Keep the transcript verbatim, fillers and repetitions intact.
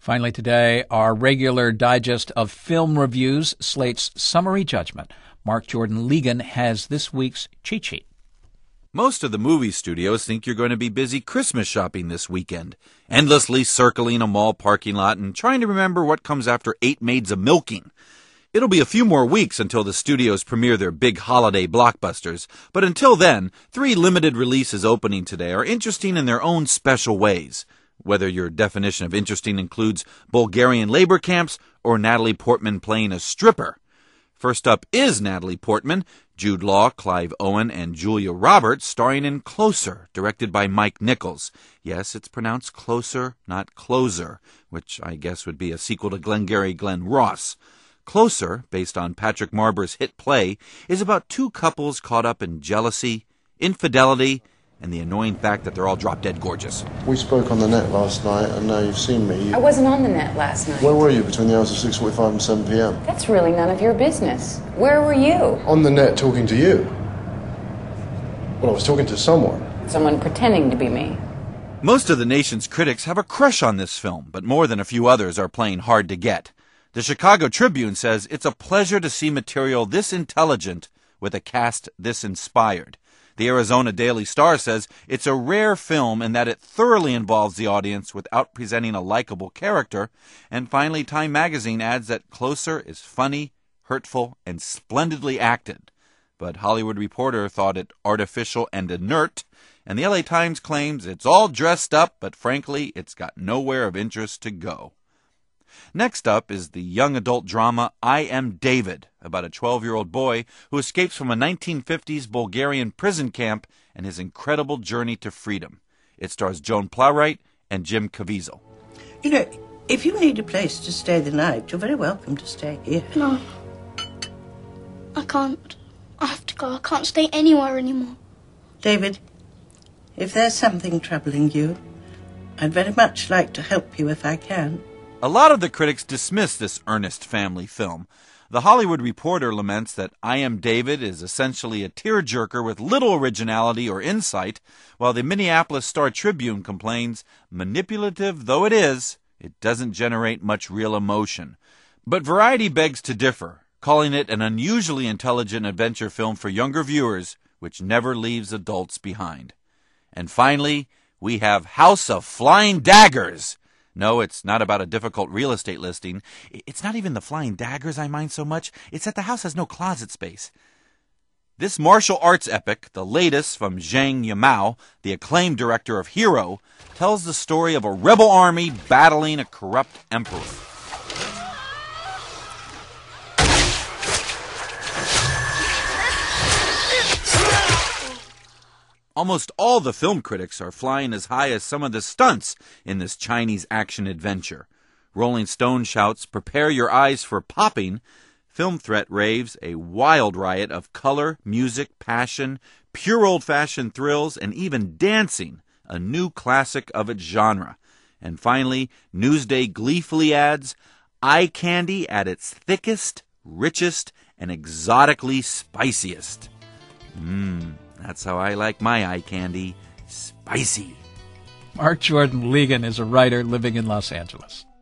Finally today, our regular digest of film reviews, Slate's Summary Judgment. Mark Jordan Legan has this week's cheat sheet. Most of the movie studios think you're going to be busy Christmas shopping this weekend, endlessly circling a mall parking lot and trying to remember what comes after Eight Maids a Milking. It'll be a few more weeks until the studios premiere their big holiday blockbusters, but until then, three limited releases opening today are interesting in their own special ways. Whether your definition of interesting includes Bulgarian labor camps or Natalie Portman playing a stripper. First up is Natalie Portman, Jude Law, Clive Owen, and Julia Roberts starring in Closer, directed by Mike Nichols. Yes, it's pronounced Closer, not Closer, which I guess would be a sequel to Glengarry Glen Ross. Closer, based on Patrick Marber's hit play, is about two couples caught up in jealousy, infidelity, and the annoying fact that they're all drop-dead gorgeous. We spoke on the net last night, and now you've seen me. I wasn't on the net last night. Where were you between the hours of six forty-five and seven p.m.? That's really none of your business. Where were you? On the net talking to you. Well, I was talking to someone. Someone pretending to be me. Most of the nation's critics have a crush on this film, but more than a few others are playing hard to get. The Chicago Tribune says it's a pleasure to see material this intelligent with a cast this inspired. The Arizona Daily Star says it's a rare film in that it thoroughly involves the audience without presenting a likable character. And finally, Time magazine adds that Closer is funny, hurtful, and splendidly acted. But Hollywood Reporter thought it artificial and inert, and the L A Times claims it's all dressed up, but frankly, it's got nowhere of interest to go. Next up is the young adult drama I Am David, about a twelve-year-old boy who escapes from a nineteen fifties Bulgarian prison camp and his incredible journey to freedom. It stars Joan Plowright and Jim Caviezel. You know, if you need a place to stay the night, you're very welcome to stay here. No. I can't. I have to go. I can't stay anywhere anymore. David, if there's something troubling you, I'd very much like to help you if I can. A lot of the critics dismiss this earnest family film. The Hollywood Reporter laments that I Am David is essentially a tearjerker with little originality or insight, while the Minneapolis Star-Tribune complains, manipulative though it is, it doesn't generate much real emotion. But Variety begs to differ, calling it an unusually intelligent adventure film for younger viewers, which never leaves adults behind. And finally, we have House of Flying Daggers. No, it's not about a difficult real estate listing. It's not even the flying daggers I mind so much. It's that the house has no closet space. This martial arts epic, the latest from Zhang Yimou, the acclaimed director of Hero, tells the story of a rebel army battling a corrupt emperor. Almost all the film critics are flying as high as some of the stunts in this Chinese action adventure. Rolling Stone shouts, "Prepare your eyes for popping." Film Threat raves, a wild riot of color, music, passion, pure old-fashioned thrills, and even dancing, a new classic of its genre. And finally, Newsday gleefully adds, eye candy at its thickest, richest, and exotically spiciest. Mmm. That's how I like my eye candy. Spicy. Mark Jordan Legan is a writer living in Los Angeles.